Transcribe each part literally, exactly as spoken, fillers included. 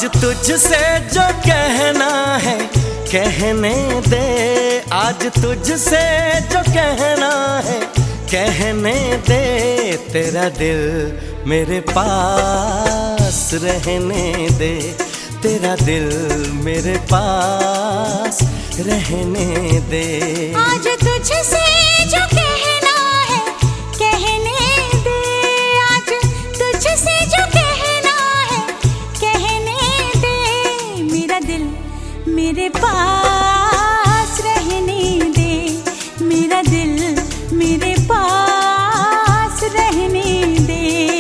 आज तुझसे जो कहना है कहने दे, आज तुझसे जो कहना है कहने दे। तेरा दिल मेरे पास रहने दे, तेरा दिल मेरे पास रहने दे। आज तुझसे जो कहना है कहने दे, आज तुझसे जो कहना है कहने दे। मेरा दिल मेरे पास रहने दे, मेरा दिल मेरे पास रहने दे।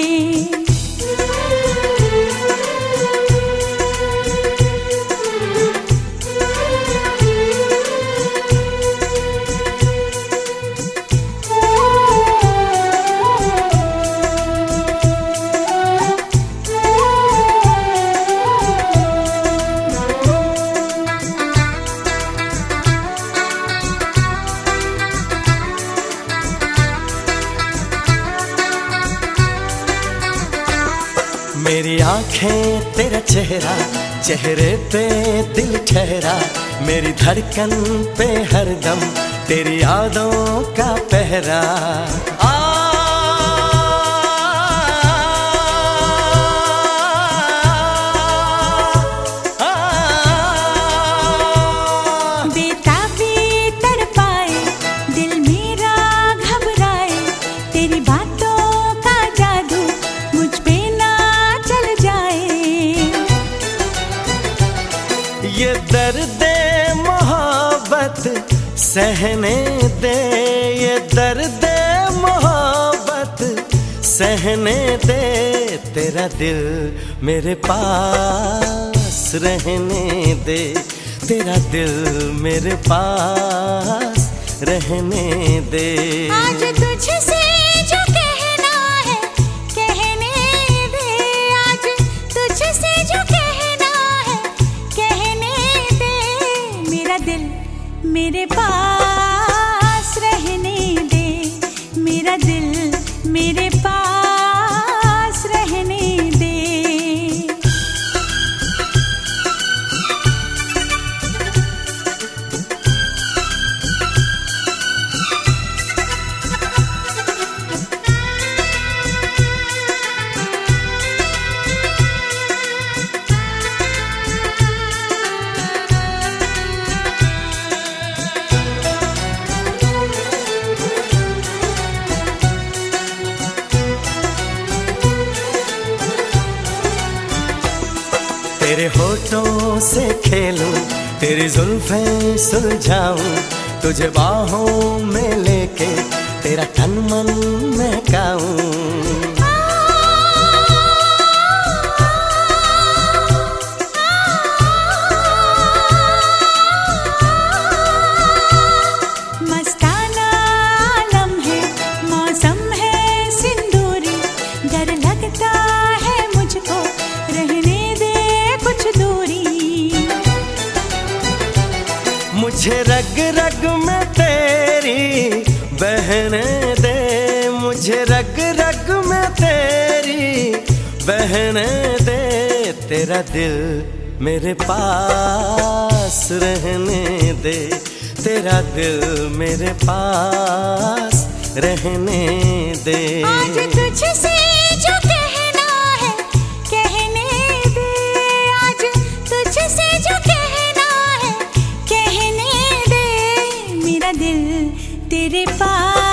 मेरी आंखें तेरा चेहरा, चेहरे पे दिल ठहरा। मेरी धड़कन पे हरदम तेरी यादों का पहरा। आ, आ, आ, बेताबी तड़पाए दिल मेरा घबराए, तेरी बातों का जादू मुझ पे ये दर्द मोहब्बत सहने दे, ये दर्द मोहब्बत सहने दे। तेरा दिल मेरे पास रहने दे, तेरा दिल मेरे पास रहने दे। आज तुझसे जो कहना है कहने दे, आज तुझसे जो कहना है कहने दे। मेरा दिल मेरे पास रहने दे, मेरा दिल मेरे पास रहने दे। तेरे होठों से खेलूं, तेरी जुल्फें सुलझाऊं, तुझे बाहों में लेके तेरा तन मन महकाऊं। मस्ताना आलम है, मौसम है सिंदूरी, डर लगता है मुझको रहने कुछ दूरी। मुझे रग रग में तेरी बहने दे, मुझे रग रग में तेरी बहने दे। तेरा दिल मेरे पास रहने दे, तेरा दिल मेरे पास रहने दे। आज तुझसे जो कहना है कहने दे, आज तुझसे जो कहना है कहने दे। मेरा दिल तेरे पास